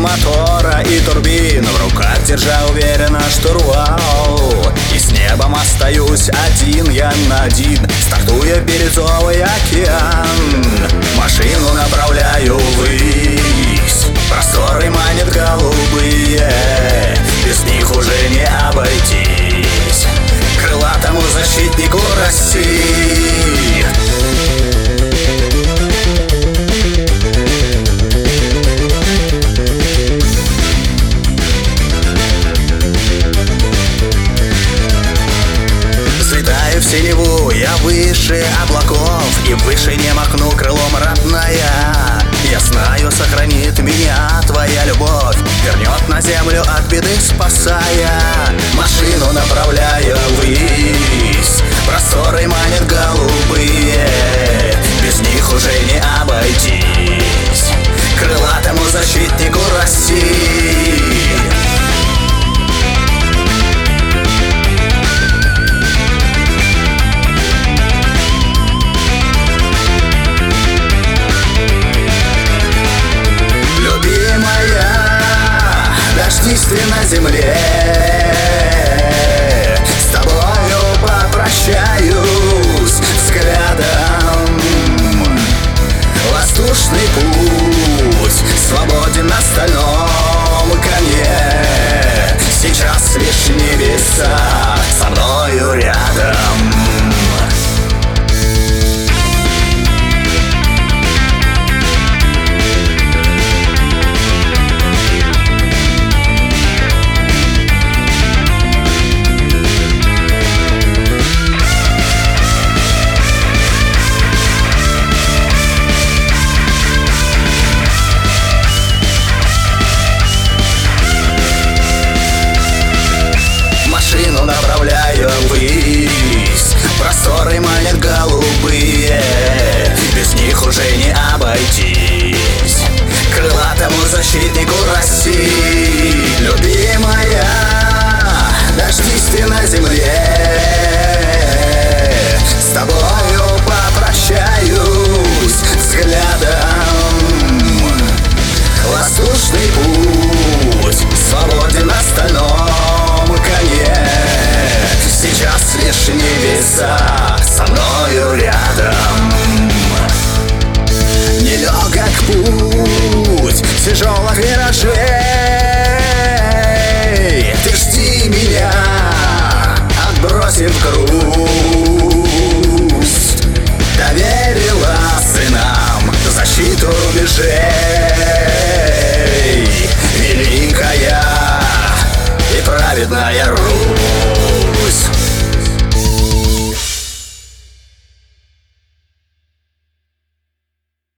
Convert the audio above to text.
мотора и турбин, в руках держа уверенно штурвал. И с небом остаюсь один я на один, стартуя в бирюзовый океан. Машину направляю ввысь, просторы манят голубые, без них уже не обойтись крылатому защитнику России. Взлетаю в синеву, я выше облаков, и выше не махну крылом, родная. Я знаю, сохранит меня твоя любовь, вернет на землю от беды спасая. Машину направляю ввысь, просторы манят голубые, без них уже не обойтись крылатому защитнику России. Дождись ты на земле, с тобою попрощаюсь взглядом. Воздушный путь свободен на стальном коне, сейчас лишь небеса со мною рядом. Направляю ввысь, просторы манят голубые, без них уже не обойтись крылатому защитнику России. Любимая, дождись ты на земле, с тобою попрощаюсь взглядом. Воздушный путь свободен на стальном коне, сейчас лишь небеса со мною рядом. Нелегок путь тяжелых